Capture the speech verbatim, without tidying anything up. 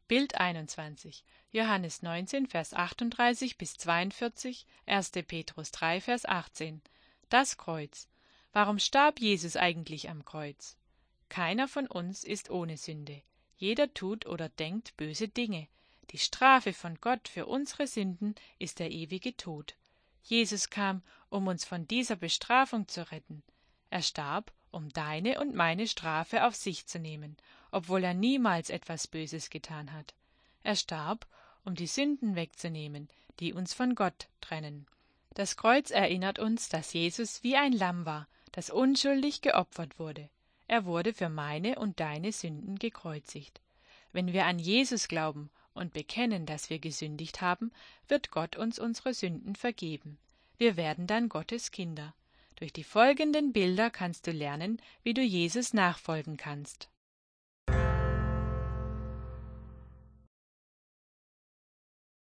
Bild einundzwanzig. Johannes neunzehn, Vers achtunddreißig bis zweiundvierzig, erster Petrus drei, Vers achtzehn. Das Kreuz. Warum starb Jesus eigentlich am Kreuz? Keiner von uns ist ohne Sünde. Jeder tut oder denkt böse Dinge. Die Strafe von Gott für unsere Sünden ist der ewige Tod. Jesus kam, um uns von dieser Bestrafung zu retten. Er starb, um deine und meine Strafe auf sich zu nehmen, obwohl er niemals etwas Böses getan hat. Er starb, um die Sünden wegzunehmen, die uns von Gott trennen. Das Kreuz erinnert uns, dass Jesus wie ein Lamm war, das unschuldig geopfert wurde. Er wurde für meine und deine Sünden gekreuzigt. Wenn wir an Jesus glauben und bekennen, dass wir gesündigt haben, wird Gott uns unsere Sünden vergeben. Wir werden dann Gottes Kinder. Durch die folgenden Bilder kannst du lernen, wie du Jesus nachfolgen kannst.